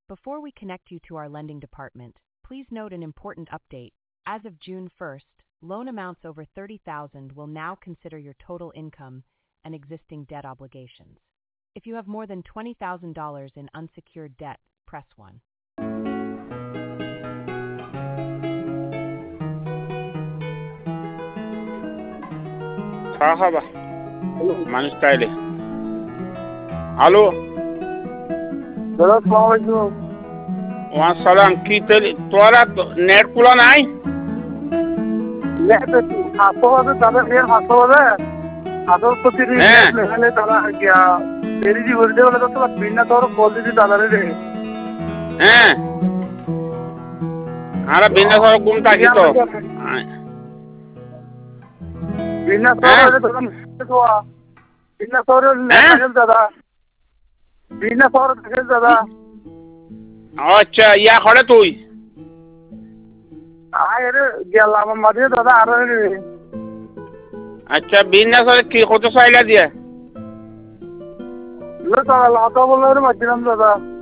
Before we connect you to our lending department, please note an important update. As of June 1st, loan amounts over $30,000 will now consider your total income and existing debt obligations. If you have more than $20,000 in unsecured debt, press 1. Marhaba. Man style. Allo. Assalamualaikum. Wassalam. Ki তোরা net খোলা নাই? Net হাসপাতালে তাদের net হাসপাতালে আসল প্রতিদিন net তারা গিয়া দেরি করে দেওয়া তো সব বিনা তোর কোয়ালিটি তালারে রে হ্যাঁ আরে বিনা সর ঘুম থাকি তো বিনা সর তো বিনা সর নেট দাদা বিনা সর দাদা আচ্ছা ইয়া করে তুই আরে গেলাম মাঝে দাদা আর আচ্ছা বিনা সর কি কত চাইলা দিয়া লো দাদা লাতা বলার মাঝিলাম দাদা